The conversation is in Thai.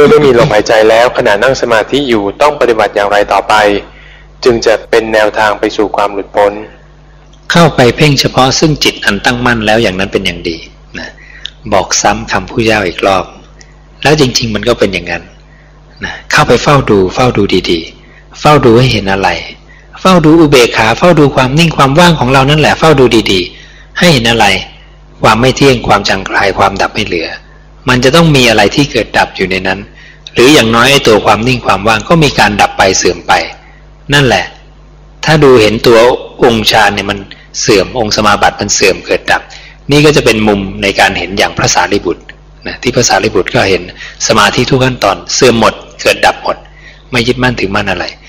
มื่อไม่มีลมหายใจแล้วขณะนั่งสมาธิอยู่ต้องปฏิบัติอย่างไรต่อไปจึงจะเป็นแนวทางไปสู่ความหลุดพ้นเข้าไปเพ่งเฉพาะซึ่งจิตอันตั้งมั่นแล้วอย่างนั้นเป็นอย่างดีนะบอกซ้ำคำผู้เย้าอีกรอบแล้วจริงๆมันก็เป็นอย่างนั้นนะเข้าไปเฝ้าดูดีๆเฝ้าดูให้เห็นอะไรเฝ้าดูอุเบกขาเฝ้าดูความนิ่งความว่างของเรานั่นแหละเฝ้าดูดีๆให้เห็นอะไรความไม่เที่ยงความจางคลายความดับไม่เหลือมันจะต้องมีอะไรที่เกิดดับอยู่ในนั้นหรืออย่างน้อยไอ้ตัวความนิ่งความว่างก็มีการดับไปเสื่อมไปนั่นแหละถ้าดูเห็นตัวองค์ฌานเนี่ยมันเสื่อมองค์สมาบัติมันเสื่อมเกิดดับนี่ก็จะเป็นมุมในการเห็นอย่างพระสารีบุตรนะที่พระสารีบุตรก็เห็นสมาธิทุกขั้นตอนเสื่อมหมดเกิดดับหมดไม่ยึดมั่นถือมั่นอะไร